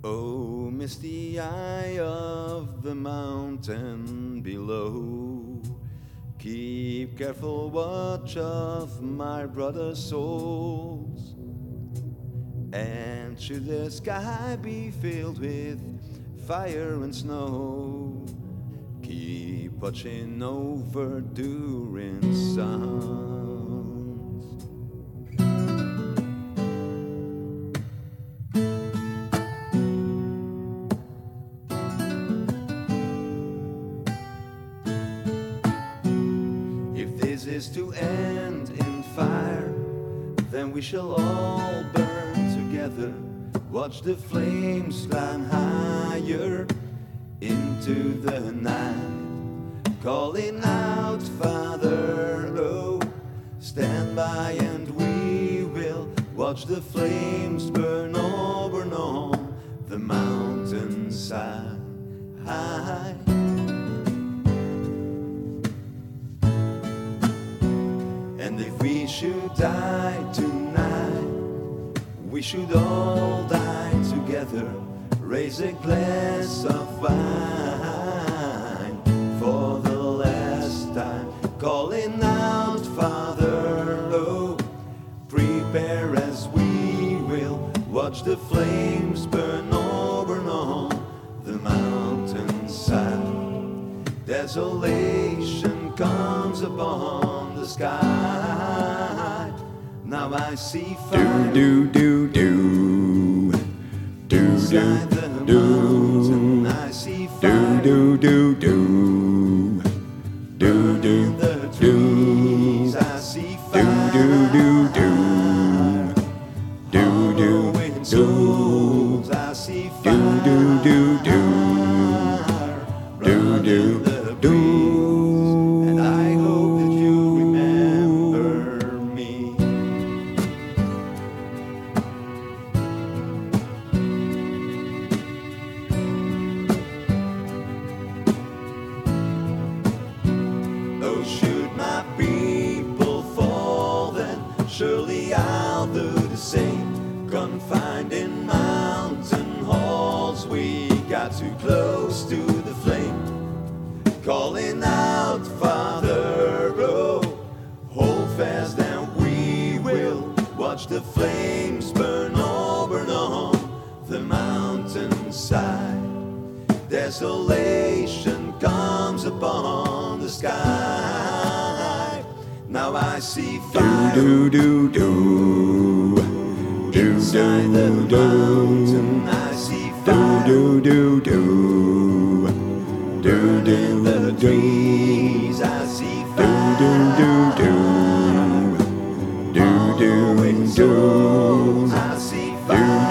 Oh, misty eye of the mountain below, keep careful watch of my brother's souls. And should the sky be filled with fire and snow, keep watching over during suns. If this is to end in fire, then we shall all burn together. Watch the flames climb higher into the night, calling out, Father, oh, stand by and we will watch the flames burn over on the mountainside. And if we should die tonight, we should all die together. Raise a glass of wine for the last time, calling out, Father, oh, prepare as we will watch the flames burn over on the mountainside. Desolation comes upon the sky. Now I see fire inside the mountain. I see fire burning the trees. I see fire blowing souls. I see fire burning the breeze. And I hope that you remember me. Oh, should my people fall, then surely I'll do the same. Confined in mountain halls, we got too close to the flame, calling out, Father, oh, hold fast and we will watch the flames burn over on the mountainside. Desolation comes upon the sky. Now I see fire inside the mountain. I see fire burning the trees. I see fire blowing souls. I see fire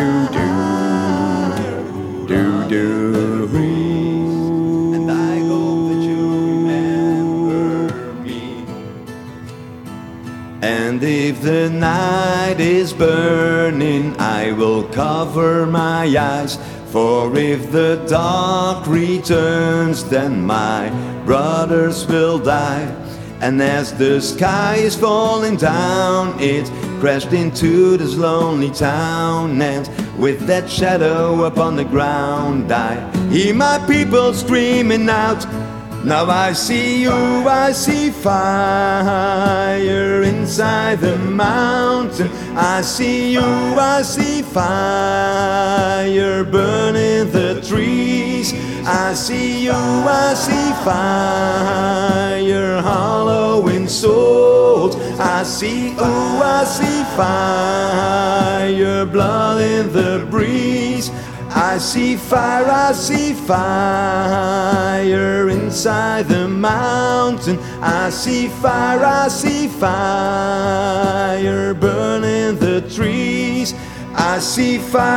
burning the breeze. And I hope that you remember me. And if the night is burning, I will cover my eyes. For if the dark returns, then my brothers will die. And as the sky is falling down, it crashed into this lonely town. And with that shadow upon the ground, I hear my people screaming out. Now I see fire inside the mountain. I see fire burning the trees. I see fire hollowing souls. I see fire blood in the breeze. I see fire inside the mountain. I see fire burning the trees. I see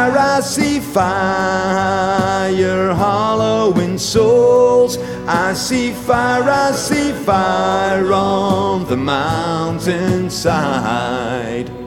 fire hollowing souls. I see fire on the mountainside.